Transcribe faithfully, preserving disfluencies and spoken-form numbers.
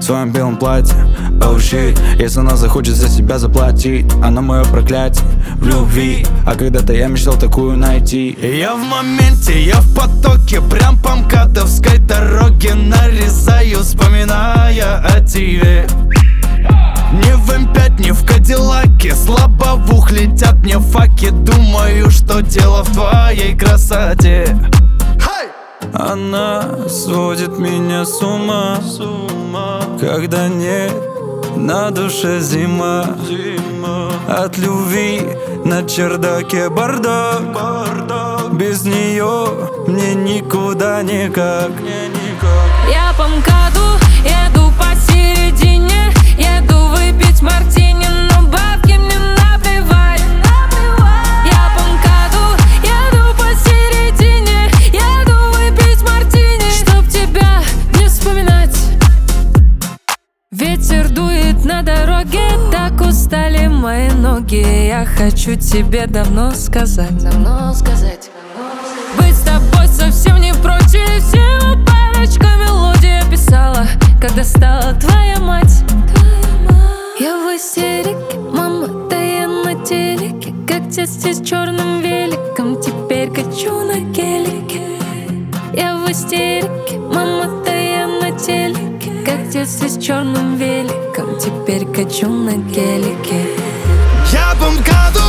своем белом платье. Oh shit, если она захочет за себя заплатить, она мое проклятие в любви. А когда-то я мечтал такую найти. Я в моменте, я в потоке, прям по МКАДовской дороге нарезаю, вспоминая о тебе. Не в эм пять, не в Кадиллаке, слабо в ух летят мне факи. Думаю, что дело в твоей красоте. Она сводит меня с ума, с ума, когда нет на душе зима. Зима. От любви на чердаке бардак, бардак. Без нее мне никуда никак, мне никак. Я по МКАДу еду посередине, еду выпить мартини, но бабки мне наплевать. Я по МКАДу еду посередине, еду выпить мартини, чтоб тебя не вспоминать. Ветер дует на дороге, так устали мои ноги. Я хочу тебе давно сказать, давно сказать. Быть с тобой совсем не против, всего парочка мелодий я писала, когда стала твоя мать. Я в истерике, мама, да я на телеке, как тесте с черным великом, теперь качу на гелике. Я в истерике, мама, да я на телеке, как детстве с черным великом, теперь качу на гелике. Я по МКАДу